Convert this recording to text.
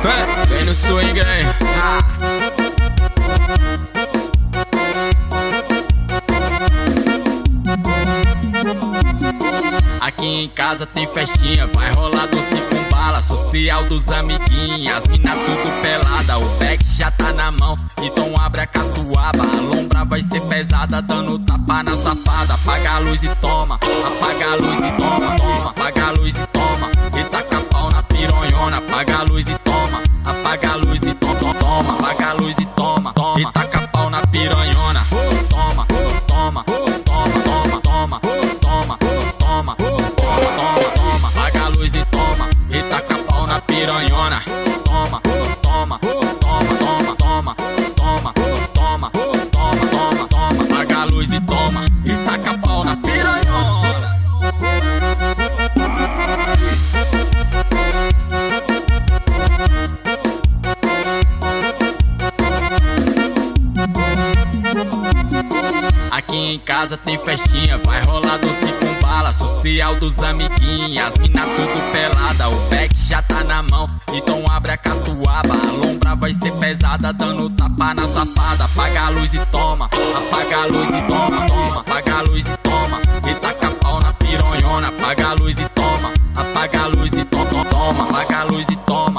Vem no swing aí. Aqui em casa tem festinha, vai rolar doce com bala. Social dos amiguinhos, as mina tudo pelada. O back já tá na mão, então abre a catuaba. A lombra vai ser pesada, dando tapa na safada. Apaga a luz e toma, apaga a luz e toma, toma. Apaga a luz e toma, e taca pau na pironhona. Apaga a luz e toma, apaga a luz e toma, toma. Apaga a luz e toma, toma. E taca pau na piranhona. Toma, toma, toma, toma, toma, toma, toma, toma, toma. Apaga a luz e toma, e taca pau na piranhona. Toma, toma, toma, toma, toma, toma, toma, toma, toma, toma. Apaga a luz e toma, e taca pau na piranhona. Aqui em casa tem festinha, vai rolar doce com bala. Social dos amiguinhos, as mina tudo pelada. O back já tá na mão, então abre a catuaba. A lombra vai ser pesada, dando tapa na safada. Apaga a luz e toma, apaga a luz e toma, toma. Apaga a luz e toma, e taca pau na pironhona. Apaga a luz e toma, apaga a luz e toma, toma. Apaga a luz e toma.